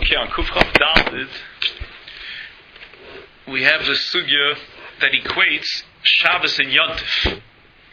Okay, on Kufchav Dalid, we have the sugya that equates Shabbos and Yontif.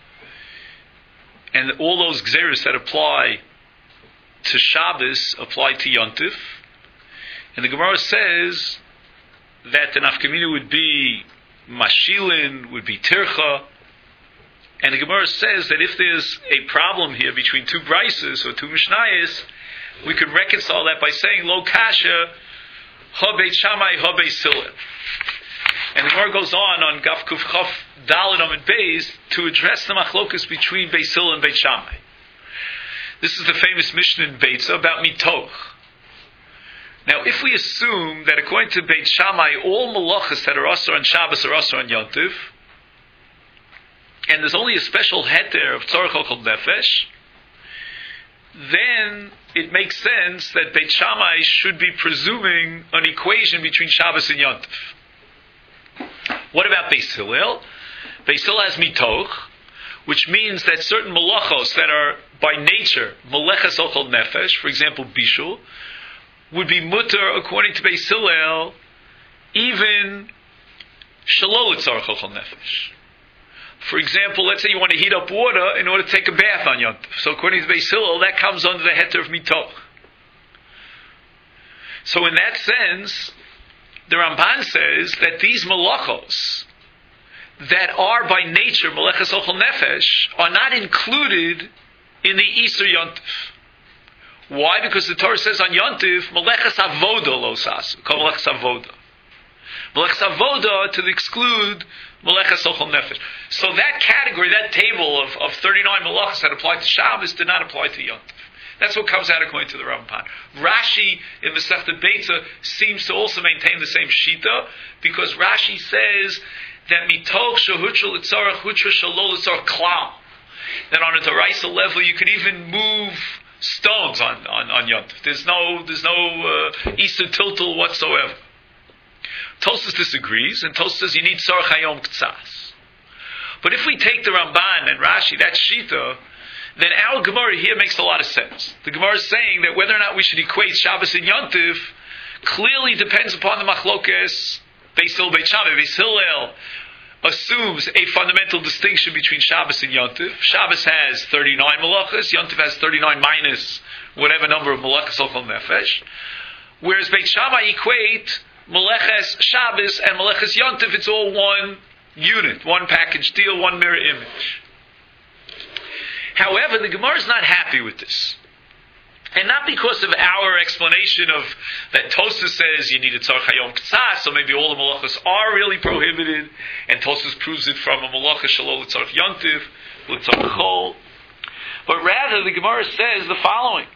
And all those gzeros that apply to Shabbos apply to Yontif. And the Gemara says that the nafkamina would be Mashilin, would be Tircha. And the Gemara says that if there's a problem here between two brises or two mishnayos, we could reconcile that by saying Lo Kasha, Ha Beit Shammai, Ha Beit Hillel. And the Gemara goes on Gaf Kuf Chaf Daled Amud Beis to address the machlokas between Beit Hillel and Beit Shammai. This is the famous Mishnah in Beitza about mitoch. Now, if we assume that according to Beit Shammai, all malachas that are asur on Shabbos are asur on Yontif, and there's only a special heter of tzorach ochel nefesh, then it makes sense that Beit Shammai should be presuming an equation between Shabbos and Yontif. What about Beis Hillel? Beis Hillel has mitoch, which means that certain malachos that are by nature malachas ochel nefesh, for example bishul, would be mutter according to Beis Hillel, even shalol tzarech ochel nefesh. For example, let's say you want to heat up water in order to take a bath on Yontif. So according to Beis Hillel, that comes under the heter of mitoch. So in that sense, the Ramban says that these malachos that are by nature malachas ochel nefesh are not included in the Isur Yontif. Why? Because the Torah says on Yontif, malachas avoda lo sasu, called malachas avoda. Malachas avoda to exclude malachas ochel nefesh. So that category, that table of 39 malachas that apply to Shabbos did not apply to Yontif. That's what comes out according to the Ramban. Rashi in Masechta Beitza seems to also maintain the same shita, because Rashi says that mitoch shehutra l'tzarech hutra shalol l'tzarech klal. That on a Doraisa level you could even move stones on Yontif. There's no Isur tiltul whatsoever. Tosfos disagrees, and Tosfos says you need tzarech hayom ktsas. But if we take the Ramban and Rashi, that shita, then our Gemara here makes a lot of sense. The Gemara is saying that whether or not we should equate Shabbos and Yontif clearly depends upon the machlokes Beis Hillel, Beit Shammai. Beis Hillel assumes a fundamental distinction between Shabbos and Yontif. Shabbos has 39 malachas, Yontif has 39 minus whatever number of malachas ochel nefesh. Whereas Beit Shammai equate malachas Shabbos and malachas Yontif, it's all one unit, one package deal, one mirror image. However, the Gemara is not happy with this. And not because of our explanation of that Tosfos says you need a tzarech hayom ktsas, so maybe all the malachas are really prohibited, and Tosfos proves it from a malacha shalol l'tzarech yontiv, l'tzarech chol. But rather, the Gemara says the following: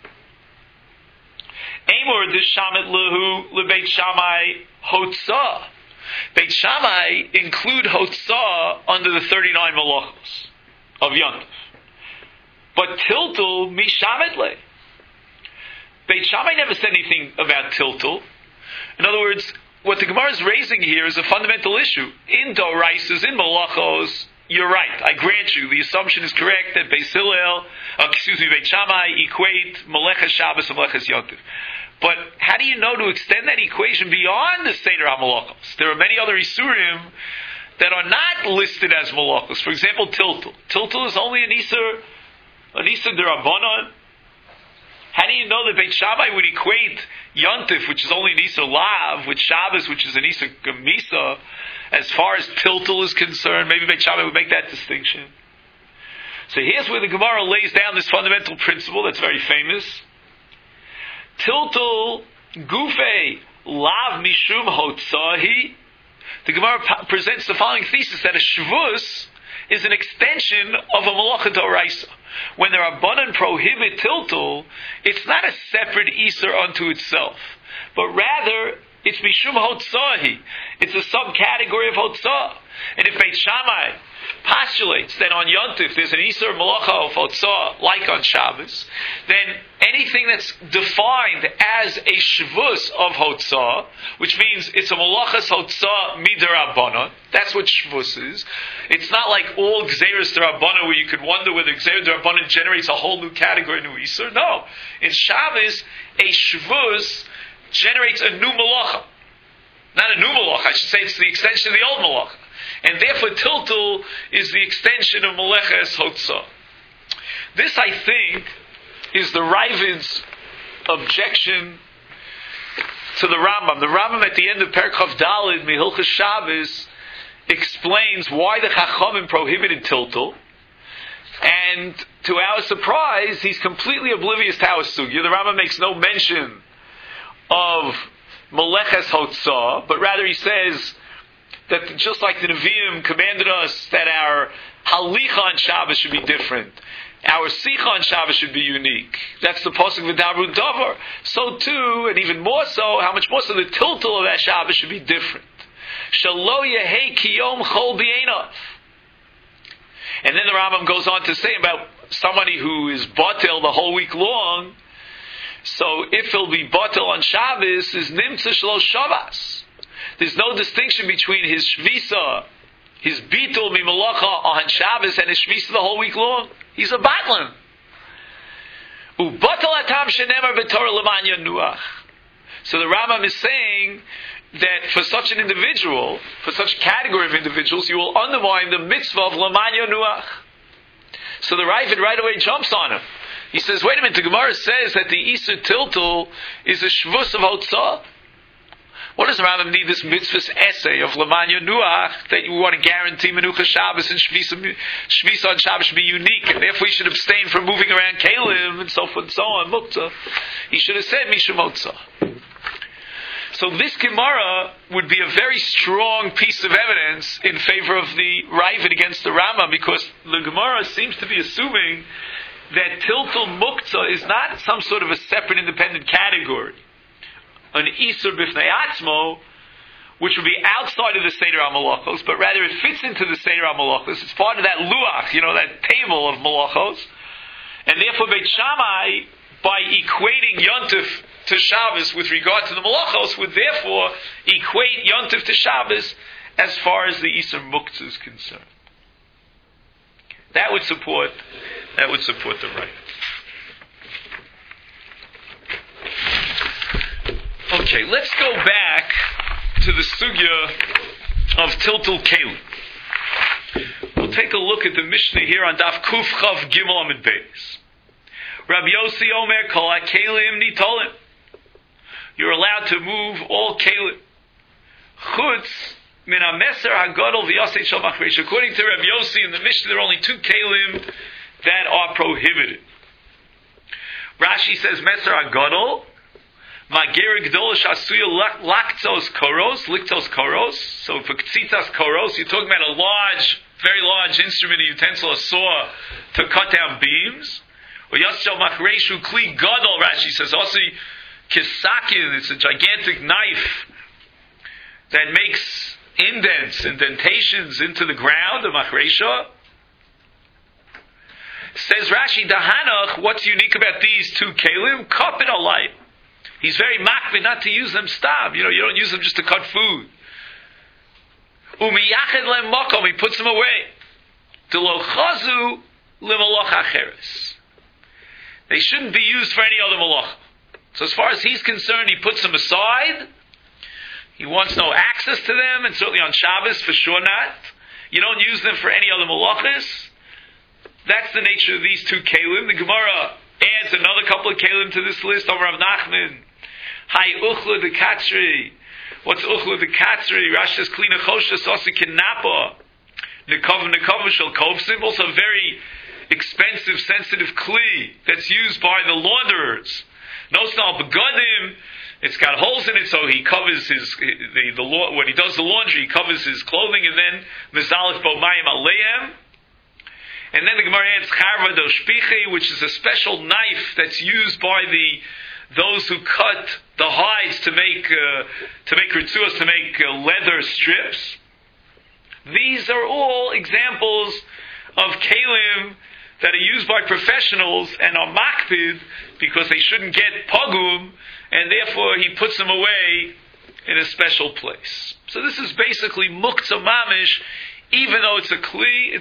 Amor d'shamet lehu lebeit Shammai hotzah. Beit Shammai include hotzah under the 39 malachos of yontiv. But tiltul mishamet le. Beit Shammai never said anything about tiltul. In other words, what the Gemara is raising here is a fundamental issue. In Doraisas, in Malachos, you're right. I grant you, the assumption is correct that Beit Shammai equate Meleches Shabbos and Meleches Yontif. But how do you know to extend that equation beyond the Seder HaMalachos? There are many other Isurim that are not listed as Malachos. For example, tiltul. Tiltul is only an Isur D'Rabbanan. How do you know that Beit Shammai would equate Yontif, which is only an Isur Lav, with Shabbos, which is an Isur Gemisa, as far as tiltul is concerned? Maybe Beit Shammai would make that distinction. So here's where the Gemara lays down this fundamental principle that's very famous. Tiltul Gufei Lav Mishum Hotzahi. The Gemara presents the following thesis, that a Shavuos is an extension of a Malacha D'Oraisa. When the Rabbanan prohibit tiltul, it's not a separate Isur unto itself, but rather it's Mishum Hotzahi. It's a subcategory of Hotzah. And if Beit Shammai postulates that on Yontif there's an Isur Malacha of Hotzah like on Shabbos, then anything that's defined as a Shavuos of Hotzah, which means it's a Malachas Hotzah Midrabbanan, that's what Shavuos is. It's not like all Gzeirus D'Rabbanan where you could wonder whether Gzeirus D'Rabbanan generates a whole new category, new Isur. No. In Shabbos, a Shavuos generates a new malacha. Not a new malacha, I should say it's the extension of the old malacha. And therefore tiltul is the extension of meleches hotzah. This, I think, is the Ravid's objection to the Rambam. The Rambam at the end of Perek Chav Daled, Mihilchas Shabbos, explains why the Chachamim prohibited tiltul. And to our surprise, he's completely oblivious to our sugya. The Rambam makes no mention of Meleches Hotzah, but rather he says that just like the Nevi'im commanded us that our Halicha on Shabbos should be different, our Sicha on Shabbos should be unique. That's the Pasuk V'Dabru Davar. So too, and even more so, how much more so, the tiltul of that Shabbos should be different. Shalo Yehei Kiyom Chol B'Einav. And then the Rambam goes on to say about somebody who is batel the whole week long. So if he'll be batel on Shabbos, is Nimtza Shlosh Shabbos. There's no distinction between his shvisa, his bitul mimalacha on Shabbos, and his shvisa the whole week long. He's a batlan. Ubatal atam shenemar b'torah l'man yanuach. So the Rambam is saying that for such an individual, for such a category of individuals, you will undermine the mitzvah of l'man yanuach. So the Ravid right away jumps on him. He says, wait a minute, the Gemara says that the Isur Tiltul is a shvus of hotzah. What does the Rambam need this mitzvah's essay of L'man Yanuach that you want to guarantee Menucha Shabbos and Shvisa on Shabbos should be unique and therefore you should abstain from moving around Kalim and so forth and so on, Muktzah. He should have said Mishum Motzah. So this Gemara would be a very strong piece of evidence in favor of the Ravid against the Rambam, because the Gemara seems to be assuming that Tiltul Muktzah is not some sort of a separate independent category, an Isur Bifnei Atzmo, which would be outside of the Seder HaMalachos, but rather it fits into the Seder HaMalachos. It's part of that Luach, that table of Malachos. And therefore Beit Shammai, by equating Yontif to Shabbos with regard to the Malachos, would therefore equate Yontif to Shabbos as far as the Isur Muktzah is concerned. That would support the right. Okay, let's go back to the sugya of Tiltul Kelim. We'll take a look at the Mishnah here on Daf Kuf Chav Gimel Amid Beis. Rabbi Yossi Omer Kol HaKelim Nitolim. You're allowed to move all Kelim. Chutz Min HaMeser HaGadol V'Yosei Shel Machreish. According to Rabbi Yossi in the Mishnah, there are only two Kelim that are prohibited. Rashi says Meser HaGadol Magir Gdolish Asuya Laktos Koros. So for Ktzitas Koros, you're talking about a large, very large instrument, a utensil, a saw to cut down beams. Or Yasjal Machreshu Kli Gadol, Rashi says, also Kisakin, it's a gigantic knife that makes indents, indentations into the ground, the Machresha. Says Rashi, Dahanach, what's unique about these two Kelim? Kapit Alay. He's very makbid not to use them stab. You don't use them just to cut food. Umiyached lem makom, he puts them away. Delo chazu lemalach acheres. They shouldn't be used for any other malach. So as far as he's concerned, he puts them aside. He wants no access to them, and certainly on Shabbos, for sure not. You don't use them for any other malachis. That's the nature of these two kelim. The Gemara adds another couple of kelim to this list. Over Rav Nachman. Hi uchla de katzri. What's uchla de katzri? Rashi says klina chosha sosi kinapa. Nekav shel kovsim. Also a very expensive, sensitive kli that's used by the launderers. No snal begadim. It's got holes in it, so he covers his when he does the laundry, he covers his clothing, and then mizalif bo mayim aleim. And then the Gemara adds charva do shpichi, which is a special knife that's used by those who cut the hides to make ritzuas, to make leather strips. These are all examples of kelim that are used by professionals and are makpid because they shouldn't get pagum, and therefore he puts them away in a special place. So this is basically muktzah mamish. Even though it's a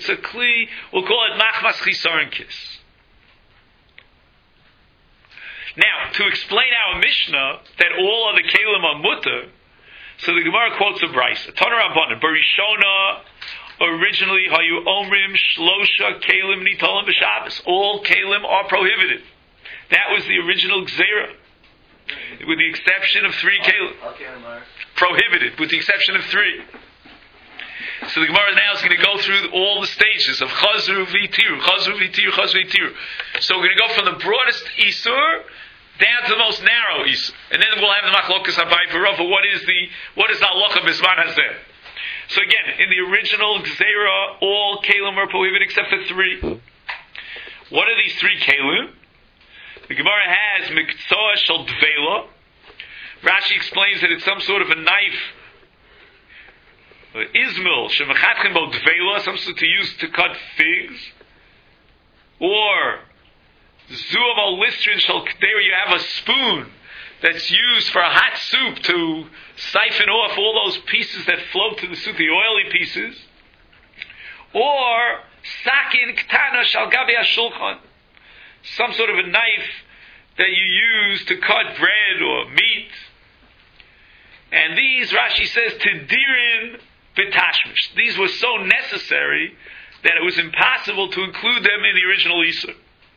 kli, we'll call it machmas chisaron kis. Now, to explain our Mishnah that all other kelim are mutter, so the Gemara quotes a brisa. Tana Rabbanan, Barishona, originally hayu omrim shlosha kelim nitolim b'Shabbos. All kelim are prohibited. That was the original gzera, with the exception of 3 kelim. Prohibited, with the exception of 3. So the Gemara now is going to go through all the stages of chazru v'tiru, chazru v'tiru, chazru v'tiru. So we're going to go from the broadest isur down to the most narrow isur, and then we'll have the machlokas habai for Rav. What is the halacha b'zman hazeh? So again, in the original gzeira, all kelim are prohibited except for 3. What are these 3 kelim? The Gemara has miktsah shel dvela. Rashi explains that it's some sort of a knife, Ismil, shemachatchem bo dvela, something to use to cut figs, or zuav al listrin shel k'dei, you have a spoon that's used for a hot soup to siphon off all those pieces that float to the soup, the oily pieces, or sakin ktana shal gabi hashulchan, some sort of a knife that you use to cut bread or meat. And these, Rashi says, tidirin b'tashmish. These were so necessary that it was impossible to include them in the original Isur.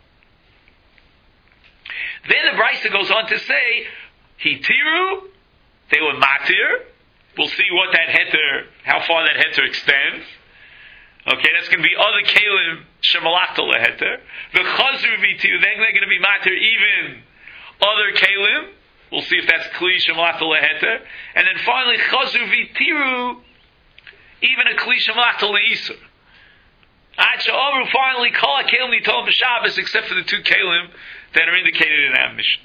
Then the Brisa goes on to say, Hitiru, they were matir. We'll see what that heter, how far that heter extends. Okay, that's going to be other kelim shemalachta leheter. The chazru v'tiru, then they're going to be matir even other kelim. We'll see if that's kli shemalachta leheter. And then finally, chazru v'tiru, even a kli shemalachta leisur. Ad she'omru, finally, kol ha-kelim nitolim b'Shabbos, except for the 2 kelim that are indicated in our Mishnah.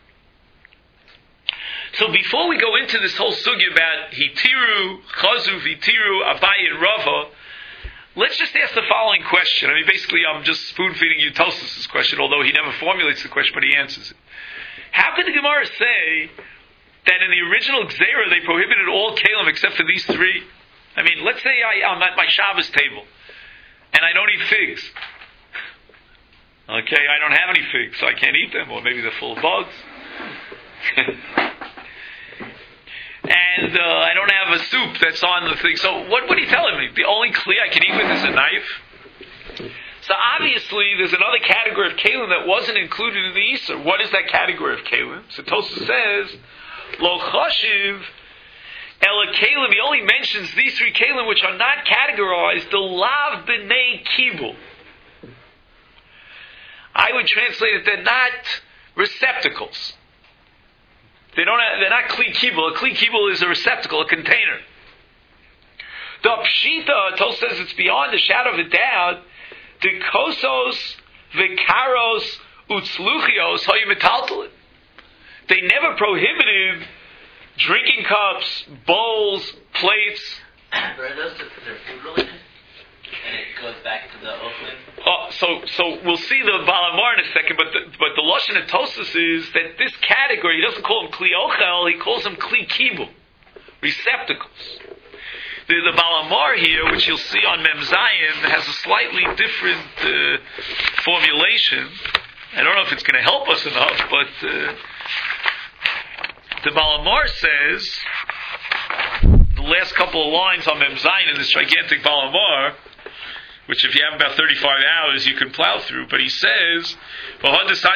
So before we go into this whole sugya about hitiru, chazru v'tiru, Abaye and Rava, let's just ask the following question. I mean, basically, I'm just spoon-feeding you Tosfos' question, although he never formulates the question, but he answers it. How could the Gemara say that in the original Gzeira they prohibited all kelim except for these 3? I mean, let's say I'm at my Shabbos table and I don't eat figs. Okay, I don't have any figs, so I can't eat them, or maybe they're full of bugs. And I don't have a soup that's on the thing. So what are you telling me? The only kli I can eat with is a knife? So obviously there's another category of kelim that wasn't included in the Isur. What is that category of kelim? So Tosfos says, Lo chashiv ela kelim. He only mentions these 3 kelim which are not categorized. The lav b'nei kibul. I would translate it, they're not receptacles. They're not kli kibul. A kli kibul is a receptacle, a container. The pshita, Tosfos says it's beyond the shadow of a doubt. The kosos, vikaros, utzluchios, hoyimetaltalin. They never prohibited drinking cups, bowls, plates. Are those their food related? And it goes back to the ochlim? So we'll see the Balamar in a second, but the Lashon of Tosfos is that this category, he doesn't call them kli ochel, he calls them kli kibul, receptacles. The Balamar here, which you'll see on Mem Zayin, has a slightly different formulation. I don't know if it's going to help us enough, but the Balamar says, the last couple of lines on Mem Zayin in this gigantic Balamar, which if you have about 35 hours you can plow through, but he says, there were only 3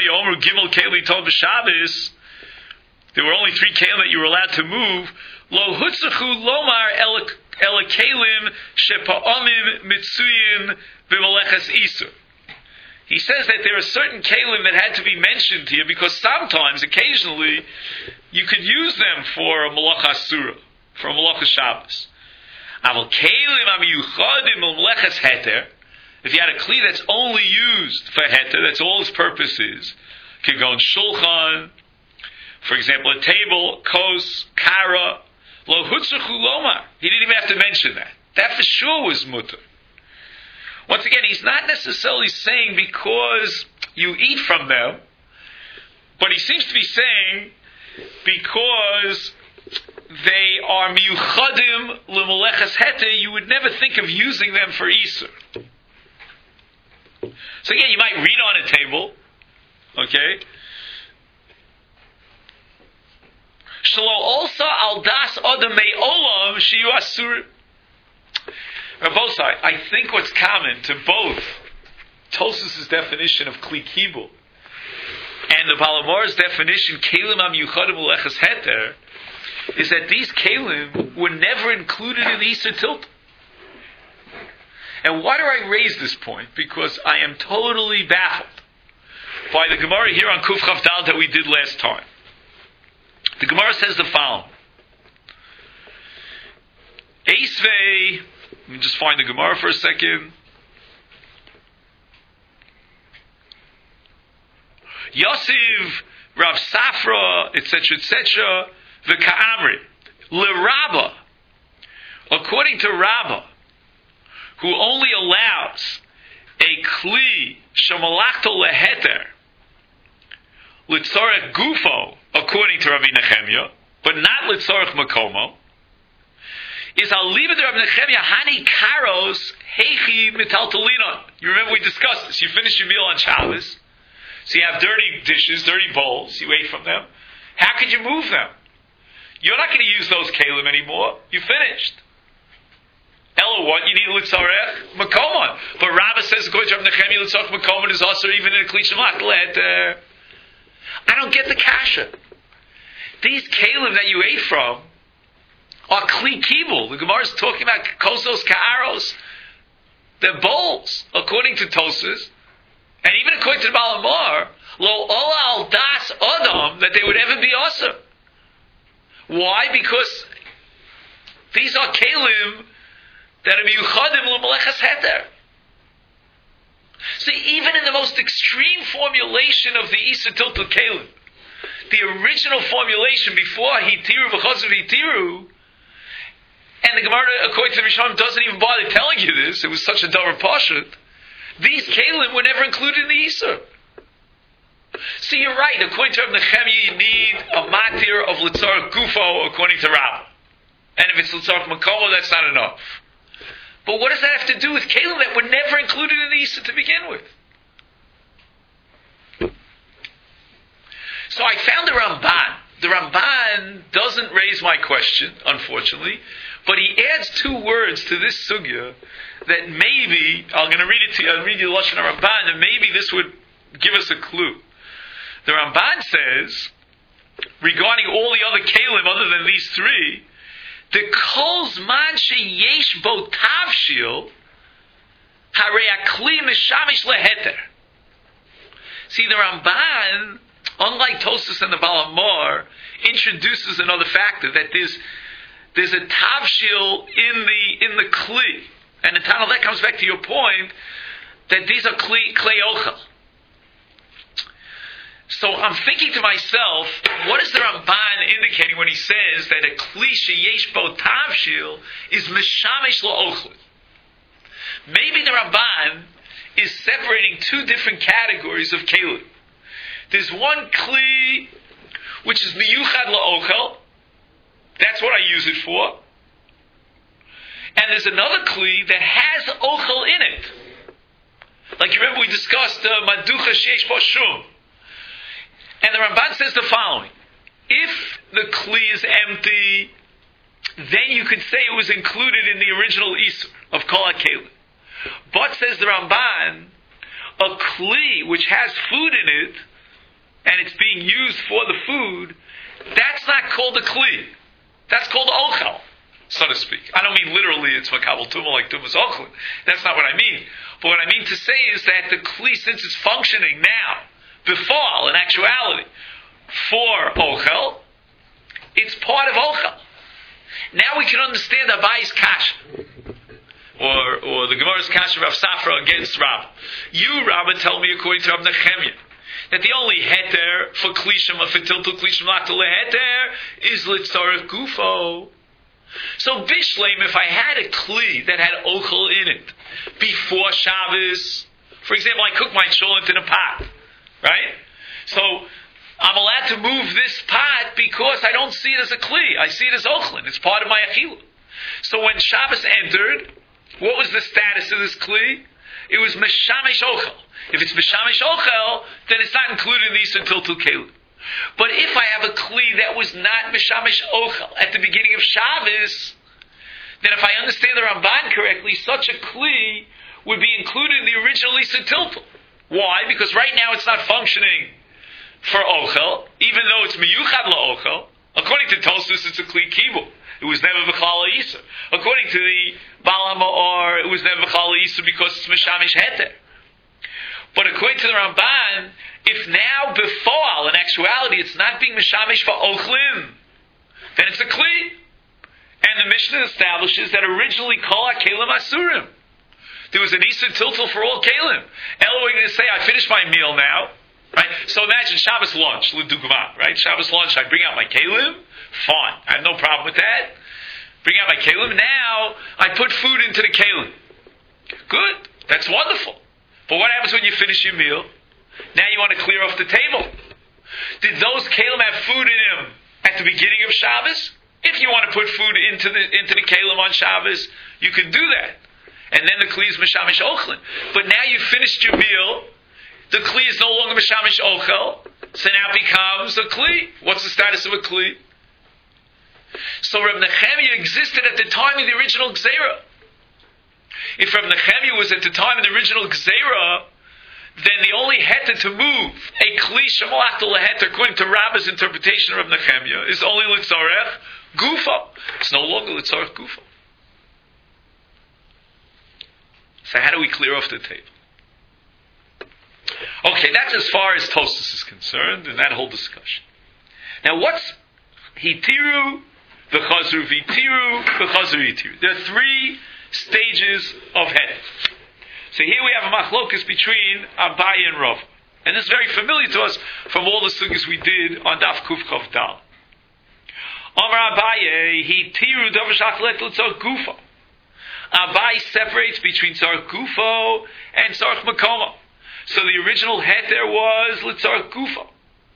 kelim that you were allowed to move. Lo hutzachu lomar ela kelim shepa'amim mitzuyin b'meleches isur. He says that there are certain kelim that had to be mentioned here because sometimes, occasionally, you could use them for a malacha asura, for a malacha Shabbos. Aval kelim amiyuchadim b'meleches heter. If you had a kli that's only used for heter, that's all its purpose is, could go on shulchan, for example, a table, kos, kara, lo hutzachu lomar. He didn't even have to mention that. That for sure was mutter. Once again, he's not necessarily saying because you eat from them, but he seems to be saying because they are miyuchadim l'meleches heter, you would never think of using them for Isur. So again, you might read on a table, okay? Shalo also al das adam me olam shiyu asur. Rabosai, I think what's common to both Tosfos' definition of Kli Kibul and the Balamor's definition, Kelim HaMiyuchadim Uleches Heter, is that these Kelim were never included in the Easter Tilt. And why do I raise this point? Because I am totally baffled by the Gemara here on Kuf Chav Dal that we did last time. The Gemara says the following. Eisvei, let me just find the Gemara for a second. Yosef, Rav Safra, etc., v'ka'amri, l'Rabba, according to Rabba, who only allows a kli shemalachto leheter litzorech gufo, according to Rabbi Nechemia, but not litzorech makomo, is aliba de Rabbi Nechemia hani karos heichi mitaltalinon. You remember we discussed this. You finish your meal on Shabbos, so you have dirty dishes, dirty bowls. You ate from them. How could you move them? You're not going to use those kalim anymore. You finished. Ella, what? You need litzarech makomon. But Rabbah says, according to Rabbi Nechemia, litzarech makomon is also even in a kli shemalach leheter. I don't get the kasha. These kalim that you ate from are kli kibul. The Gemara is talking about kosos ka'aros. They're bowls, according to Tosfos, and even according to the Balamor, lo ola al das adam, that they would ever be awesome. Why? Because these are kalim that are miyuchadim l'maleches heter. So even in the most extreme formulation of the Isa Tiltul Kalim, the original formulation before Hitiru v'chosav Hitiru, and the Gemara, according to the Rishonim, doesn't even bother telling you this, it was such a davar pashut, these Kalim were never included in the Isa. So you're right, according to Rabbi Nechemia, you need a matir of Litzarech Gufo, according to Rabbah. And if it's Litzarech Makomo, that's not enough. But what does that have to do with Kalim that were never included in the Isa to begin with? So I found the Ramban. The Ramban doesn't raise my question, unfortunately, but he adds two words to this sugya that maybe, I'm going to read it to you, I'll read you the Lashon Ramban, and maybe this would give us a clue. The Ramban says, regarding all the other Kalim other than these three, the kol zman sheyesh bo tavshil harei akli mishamish leheter. See, the Ramban, unlike Tosfos and the Balamor, introduces another factor, that there's a tavshil in the kli, and in Tanel that comes back to your point that these are klei ochel. So I'm thinking to myself, what is the Ramban indicating when he says that a kli sheyesh bo tavshil is mishamesh la'ochlin? Maybe the Ramban is separating two different categories of kelim. There's one kli which is miyuchad la'ochel. That's what I use it for. And there's another kli that has ochel in it. Like you remember we discussed maducha sheish bo shum. And the Ramban says the following. If the kli is empty, then you could say it was included in the original Isur of Kol HaKelim. But, says the Ramban, a kli which has food in it, and it's being used for the food, that's not called a kli. That's called ochel, so to speak. I don't mean literally it's makabel tumah like tumas ochlin. That's not what I mean. But what I mean to say is that the kli, since it's functioning now, befall, in actuality, for ochel, it's part of ochel. Now we can understand Abayi's kasha, or the Gemara's kasha of Rav Safra against Rabbah. You, Rabbah, tell me according to Rabbi Nechemia that the only heter for klishim, for tiltul klishim lachta leheter, is litzarech gufo. So bishleim, if I had a kli that had ochel in it before Shabbos, for example, I cook my cholent in a pot. Right? So, I'm allowed to move this pot because I don't see it as a kli. I see it as ochlin. It's part of my achilu. So when Shabbos entered, what was the status of this kli? It was meshamish ochel. If it's meshamish ochel, then it's not included in these until Tiltul Kelim. But if I have a kli that was not mishamish ochel at the beginning of Shabbos, then if I understand the Ramban correctly, such a kli would be included in the original Isa Tiltel. Why? Because right now it's not functioning for ochel, even though it's miyuchad la'ochel. According to Tosfos, it's a kli kibul. It was never v'chal Isa. According to the Baal HaMaor, it was never v'chal Isa because it's mishamish heter. But according to the Ramban, if now before, in actuality, it's not being mishamish for ochlim, then it's a kli. And the Mishnah establishes that originally kol ha-kelim asurim. There was an Isa Tiltel for all kelim. Elo, we're going to say, I finished my meal now. Right? So imagine Shabbos lunch, l'dugma, right? Shabbos lunch, I bring out my kelim. Fine. I have no problem with that. Bring out my kelim. Now, I put food into the kelim. Good. That's wonderful. But what happens when you finish your meal? Now you want to clear off the table. Did those kelim have food in them at the beginning of Shabbos? If you want to put food into the kelim on Shabbos, you can do that. And then the kli is mishamish ochlin. But now you finished your meal, the kli is no longer mishamish ochel, so now it becomes a kli. What's the status of a kli? So Reb Nechemia existed at the time of the original Gzeira. If Reb Nechemia was at the time of the original Gzeira, then the only heter to move a kli shemalach leheter, according to Rabba's interpretation of Reb Nechemia, is only litzarech gufa. It's no longer litzarech gufa. So how do we clear off the table? Okay, that's as far as Tosfos is concerned in that whole discussion. Now what's hitiru, v'chazru v'tiru, v'chazru v'tiru? There are three stages of heter. So here we have a machlokus between Abaye and Rav. And this is very familiar to us from all the sugyas we did on Daf Kuf Chav Dal. Amar Abaye, hitiru davashach let l'tzor gufa. Abaye separates between tzarech gufo and tzarech makomo. So the original heter was litzarech gufo.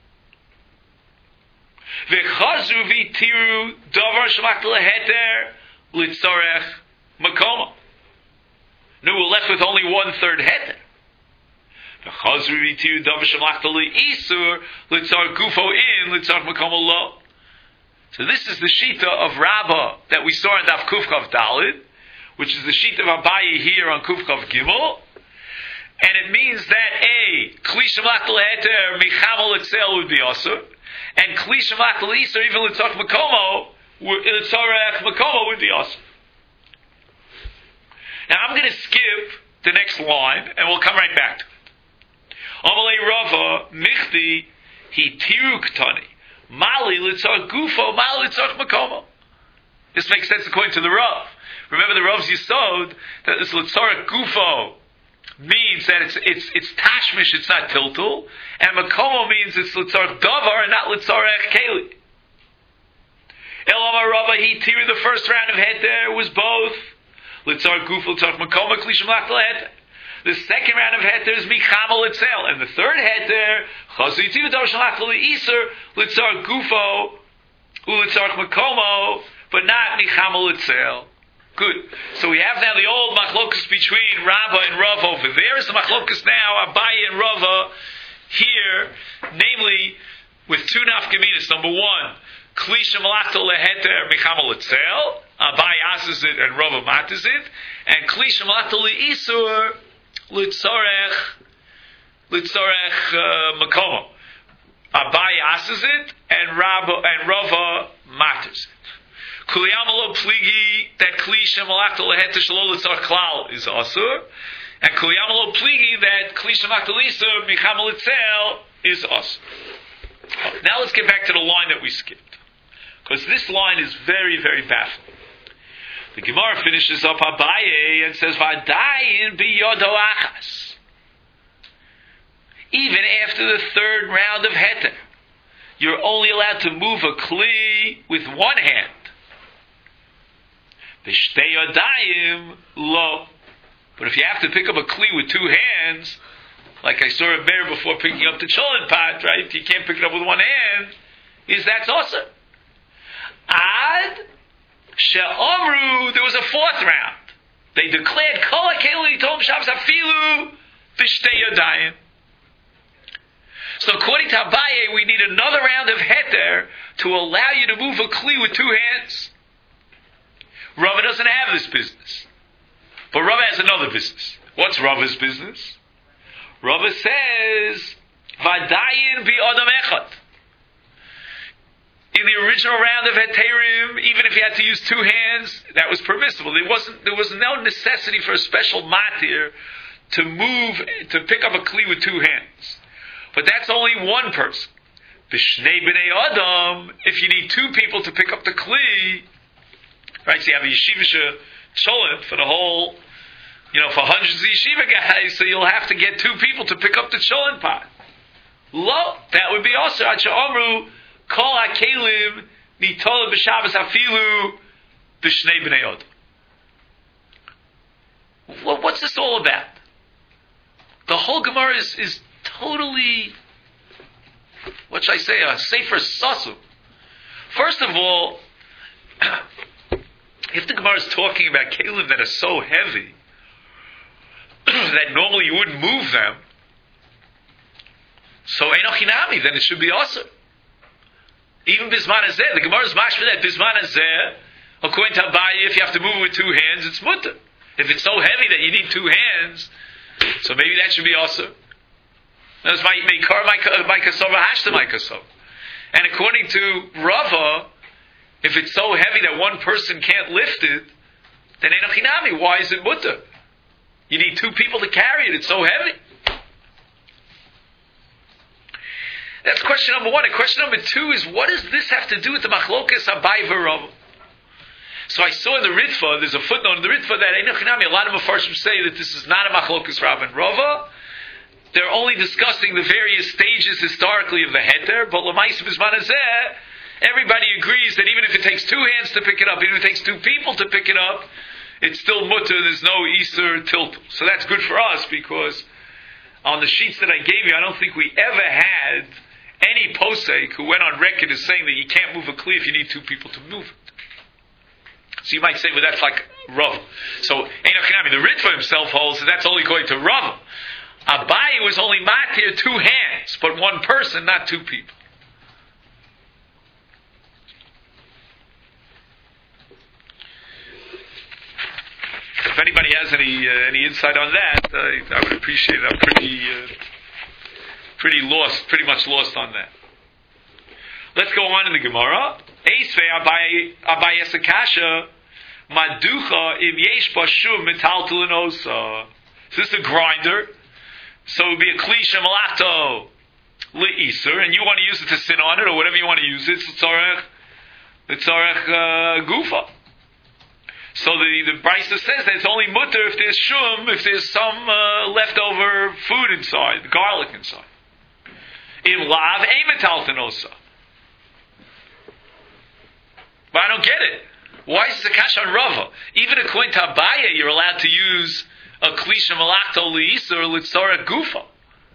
V'chazru v'tiru davar shemach leheter litzarech makomo. No, we're left with only 1/3 heter. V'chazru v'tiru davar shemach le'isur litzarech gufo in litzarech makomo lo. So this is the shita of Rabbah that we saw in Daf Kuf Chav Dalid, which is the sheet of Abaye here on Kuf Chav Gimel, and it means that a Kli Shemalach Leheter Michamol Etzel would be Asur, and Kli Shemalach Leisur even Litzarech Makomo would be Asur. Now I'm going to skip the next line, and we'll come right back to it. Amalei Rava Michti Hitiru Ktani Mali Litzarech Gufo Mali Litzarech Makomo. This makes sense according to the Rav. Remember the Rav's Yisod that this Litzarech Gufo means that it's Tashmish, it's not Tiltul, and Makomo means it's Litzarech Davar and not Litzarech Keli. Elamar Rava Hitiru, the first round of heter was both Litzarech Gufo, Litzarech Makomo, Kli Shemalach leheter. The second round of heter is Michamol Etzel, and the third heter Chazu Hitiru Davar Shemalach le'isur Litzarech Gufo Litzarech Makomo, but not Michamol Etzel. Good. So we have now the old machlokus between Rabbah and Rav over there. Is the machlokus now Abaye and Rava here, namely with two nafkaminas. Number one, Kli Shemalach leheter Michamol Etzel. Abaye asks it and Rava matters it, and Kli Shemalach le'isur Litzarech Makomo. Abaye asks it and Rava matters it. Kuliyamalo pligi that kli shemalach leheter shelo litzarech klal is asur, and kuliyamalo pligi that kli shemalach leisur michamol etzel is asur. Now let's get back to the line that we skipped, because this line is very, very baffling. The Gemara finishes up Abaye and says vadayin biyodo achas. Even after the third round of heter, you're only allowed to move a kli with one hand. V'shtei yadayim lo. But if you have to pick up a kli with two hands, like I saw a bear before picking up the cholent pot, right? You can't pick it up with one hand. Is that's awesome? Ad she'amru. There was a fourth round. They declared kol hakeli tom shabbos afilu v'shtei yadayim. So according to Abaye, we need another round of heter to allow you to move a kli with two hands. Rava doesn't have this business. But Rava has another business. What's Rava's business? Rava says, Vadayin bi Adam Echad. In the original round of heterim, even if you had to use two hands, that was permissible. There was no necessity for a special matir to pick up a kli with two hands. But that's only one person. B'shnei b'nei Adam, if you need two people to pick up the kli, right? So you have a yeshiva cholent for the whole, for hundreds of yeshiva guys, so you'll have to get two people to pick up the cholent pot. Lo, that would be also Acha Amru, Kol HaKelim Nitola B'Shabbos Afilu B'Shnei B'nei Adam. What's this all about? The whole Gemara is totally, what should I say, a sefer sasu. First of all, if the Gemara is talking about kelim that are so heavy that normally you wouldn't move them, so Einoch Hinami, then it should be also. Even Bisman Hazeh, the Gemara is mashma that Bisman Hazeh, according to Abaye, if you have to move it with two hands, it's mutter. If it's so heavy that you need two hands, so maybe that should be also. That's my kasova hashta my kasova. And according to Rava, if it's so heavy that one person can't lift it, then Einoch Hinami, why is it mutter? You need two people to carry it, it's so heavy. That's question number one. And question number two is, what does this have to do with the machlokas Abaye v'Rava? So I saw in the Ritva, there's a footnote in the Ritva that Einoch Hinami, a lot of Mefarshim say that this is not a machlokas Rav and Rava. They're only discussing the various stages historically of the heter, but l'maisa b'zman hazeh, everybody agrees that even if it takes two hands to pick it up, even if it takes two people to pick it up, it's still mutter, there's no Easter tilt. So that's good for us, because on the sheets that I gave you, I don't think we ever had any posek who went on record as saying that you can't move a kli if you need two people to move it. So you might say, well, that's like Rav. So Einoch Hinami, the Ritva himself holds that that's only going to Rav. Abaye was only matir two hands, but one person, not two people. If anybody has any insight on that, I would appreciate it. I'm pretty much lost on that. Let's go on in the Gemara. Eisvei Abaye Sakasha Maducha Im Yesh Bashum Metaltul Osa. So this is a grinder. So it would be a klisha malato le'iser, and you want to use it to sit on it, or whatever you want to use it. It's tzarech gufa. So the Brisa says that it's only mutter if there's shum, if there's some leftover food inside, garlic inside. In lav emetaltanosa. But I don't get it. Why is this a kash on Rava? Even according to Abaye, you're allowed to use a klisha malachto leis or litzara gufa.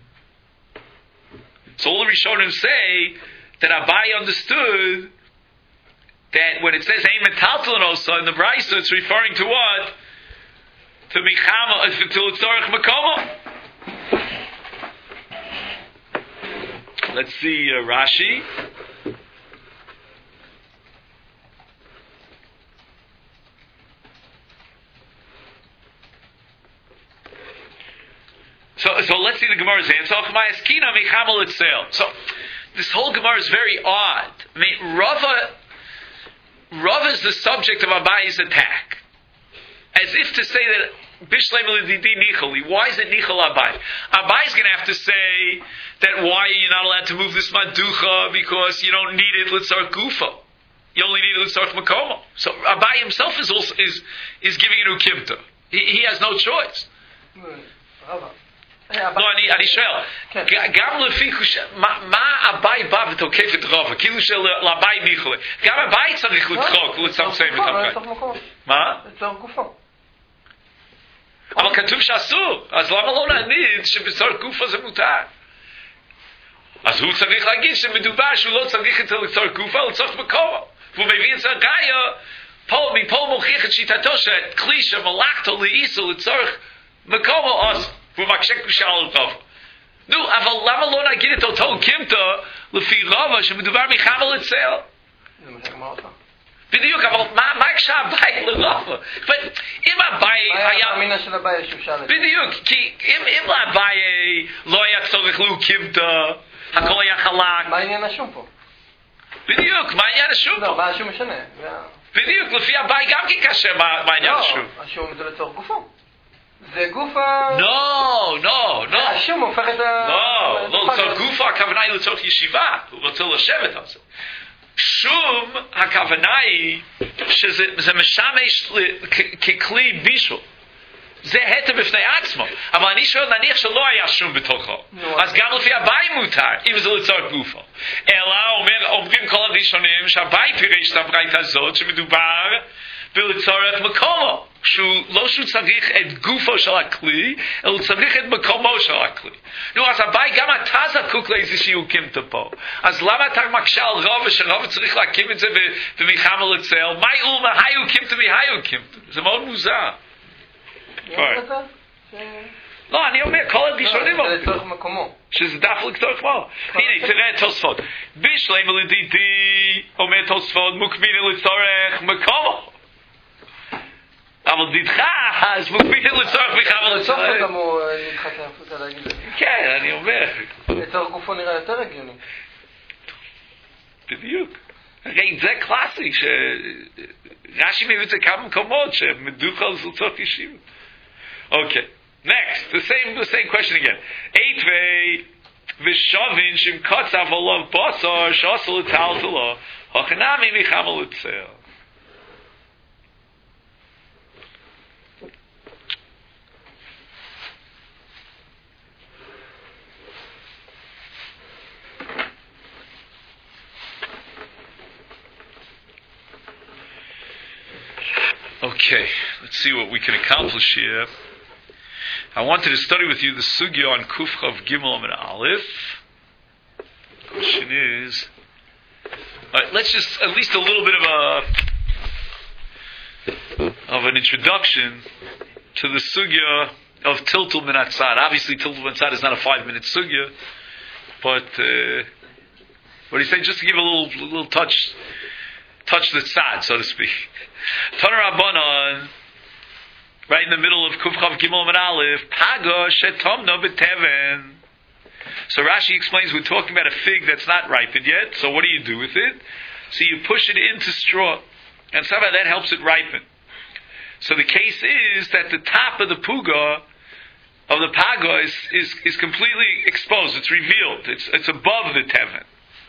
So all the Rishonim say that Abaye understood that when it says ein metaltalanosa in the Brisa, it's referring to what? To michama, to litzarach makoma. Let's see Rashi. So let's see the Gemara's answer. So this whole Gemara is very odd. I mean, Rava is the subject of Abaye's attack, as if to say that Bishlem l'didi nichali. Why is it nichal Abaye? Abaye's going to have to say that why are you not allowed to move this maducha because you don't need it litzar gufa. You only need it litzar makomo. So Abaye himself is giving it ukimta. He has no choice. No, אני שואל, גם לפי מה אביי בא ותוקף את רבא, כאילו שלאביי ניחלה, גם אביי צריך לדחוק, לצמצם את אביי. מה? אבל כתוב שאסור, אז למה לא להגיד שבצור גופה זה מותר? אז הוא צריך להגיד שמדובר שהוא לא צריך את לצור גופה, הוא צריך מקומו. והוא מביא את זה גאיה, מפה מוכיח את שיטתו שכלי שמלאכתו לאיסו לצורך מקומו עוז. והוא מקשק בשאל את רבא. No, אבל למה לא נגיד את אותו קימתא לפי רבא שמדובר מחמל אצל? זה מה שגמר אותה. בדיוק, אבל מה הקשה אביי לרבא? אם אביי מה היה היה... המאמינה של אביי שהוא שאל את זה? בדיוק, כי אם לאביי לא היה צורך לו קימתא, הכל היה חלק. מה העניין השום פה? בדיוק, מה העניין השום לא, פה? מה השום משנה? בדיוק, לפי אביי גם כן קשה מה העניין השום. לא, השום זה לצורך גופו. זה גוף ה... לא. השום הופך את ה... לא, לצורך גופו הכוונה היא לצורך ישיבה, הוא רוצה לשבת על זה. שום הכוונה היא שזה משמש ככלי בישול. זה היתר בפני עצמו. אבל אני שואל, נניח שלא היה שום בתוכו. אז גם לפי הבית מותר, אם זה לצורך גופו. אלא אומרים כל הראשונים שהבית פירש את הברייתא הזאת, שמדובר בלצורך מקומו. לא שהוא צריך את גופו של הכלי, אלא הוא צריך את מקומו של הכלי. אז הבית, גם אתה זקוק לאיזשהו קימתא פה. אז למה אתה מקשה על רבא, שרבא צריך להקים את זה במחמל אצל? מהי אולמה, היו קימתא והיו קימתא? זה מאוד מוזר. לא, אני אומר, כל הראשונים זה לצורך מקומו. שזה דף לצורך מקומו. הנה, תראה את תוספות. בשלמה לדידי, אומר תוספות, מוקבינה לצורך מקומו. אבל דידך, אז מוקבינה לצורך מחמל אצל. לצורך גם הוא נדחק להפוצה להגיד את זה. כן, אני אומר. לצורך גופו נראה יותר הגיוני. בדיוק. הרי זה קלאסי, שרש"י מביא את זה כמה מקומות, שמדוכל זה לצורך ישיבה. Okay. Next, the same question again. Eitvei v'shavin shim katzav olav basar shasal etaltala hachanami michamel etzel. Okay, let's see what we can accomplish here. I wanted to study with you the sugya on Kuf Chav Gimel and Aleph. The question is, let's just at least a little bit of an introduction to the sugya of Tiltul Min Hatzad. Obviously, Tiltul Min Hatzad is not a 5-minute sugya, but what do you say? Just to give a little touch the tzad, so to speak. Taner Rabbanan. Right in the middle of Kuf Chav Gimel and Aleph, Paga shetomno b'teven. So Rashi explains we're talking about a fig that's not ripened yet. So what do you do with it? So you push it into straw, and somehow that helps it ripen. So the case is that the top of the puga of the paga is completely exposed. It's revealed. It's above the teven.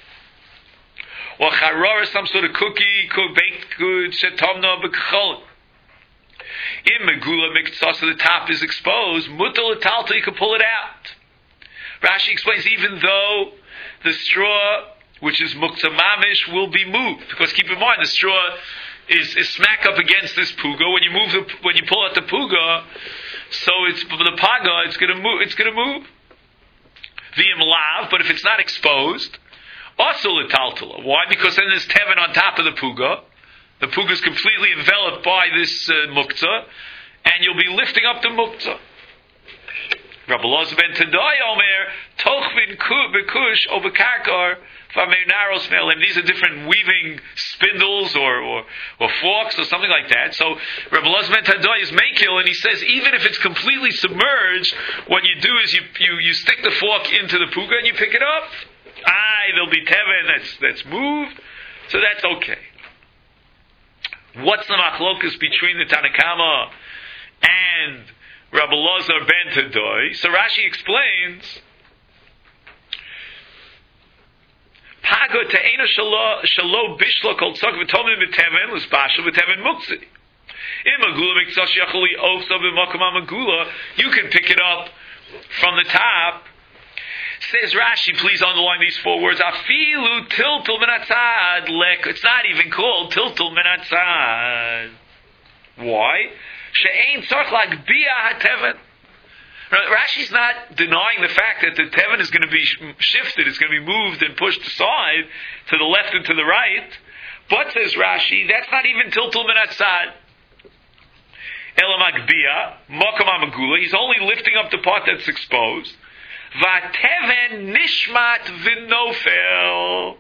Or charor is some sort of cookie, baked good shetomno b'kachol. In Megula Miktsas, the top is exposed, Mutal Talta, you can pull it out. Rashi explains, even though the straw, which is Mukta Mamish, will be moved. Because keep in mind, the straw is smack up against this puga. When you pull out the puga, so it's the paga, it's going to move. V'im lav, but if it's not exposed, also l'taltala. Why? Because then there's teven on top of the puga. The puga is completely enveloped by this muktzah, and you'll be lifting up the muktzah. Rabbi Elazar ben Tadai Omer, Tochvin bekush o bekarkar v'meinaros melim. These are different weaving spindles or forks or something like that. So Rabbi Elazar ben Tadai is makil, and he says even if it's completely submerged, what you do is you stick the fork into the puga and you pick it up. There'll be teven that's moved, so that's okay. What's the machlokus between the Tanakama and Rabbi Elazar ben Tadai? So Rashi explains, Pago te'ena shalo bishla kol tzak v'tomim v'teven l'sbashel v'teven muktzah. In Magula miktzah shecholi ofsa b'makom ha'magula, you can pick it up from the top. Says Rashi, please underline these 4 words. Afilu tiltul min hatzad lek. It's not even called tiltul min hatzad. Why? She'ein tzarch lagbia hateven. Rashi's not denying the fact that the teven is going to be shifted, it's going to be moved and pushed aside to the left and to the right. But says Rashi, that's not even tiltul min hatzad. Elam agbia, makom hamagula. He's only lifting up the part that's exposed. Vateven nishmat v'nofel.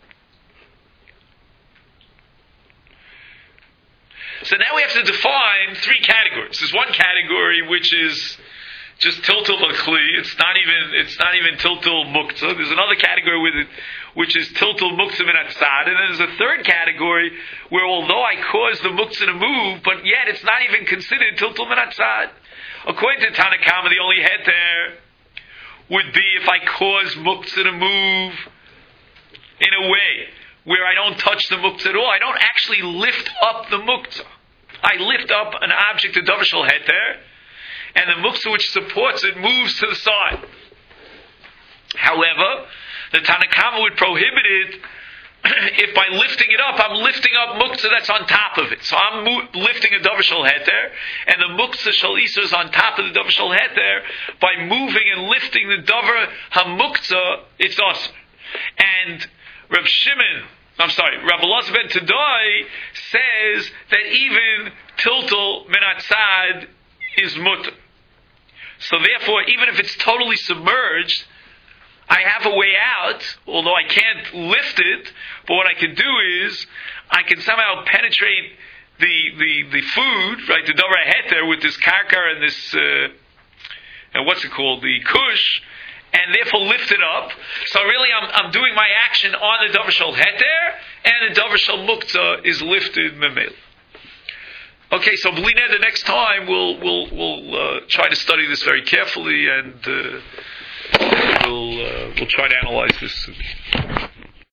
So now we have to define three categories. There's one category which is just tiltul l'chli. It's not even tiltul muktzah. There's another category with it, which is tiltul muktzah min atzad. And then there's a third category where although I caused the muktzah to move, but yet it's not even considered tiltul min atzad. According to Tanakama, the only heter would be if I cause muktzah to move in a way where I don't touch the muktzah at all. I don't actually lift up the muktzah. I lift up an object, a davar shel heter, and the muktzah which supports it moves to the side. However, the Tanakama would prohibit it if by lifting it up, I'm lifting up muktzah that's on top of it. So I'm lifting a davar shel heter, and the muktzah shel isa is on top of the davar shel heter. By moving and lifting the davar hamuktzah, it's awesome. And Rav Elazar ben Tadai says that even tiltul min atzad is mutter. So therefore, even if it's totally submerged, I have a way out, although I can't lift it, but what I can do is, I can somehow penetrate the food, right, the davar heter with this karkar and this, the kush, and therefore lift it up. So really I'm doing my action on the davar shel heter, and the davar shel muktzah is lifted memel. Okay, so b'li neder, the next time we'll try to study this very carefully, and we'll try to analyze this.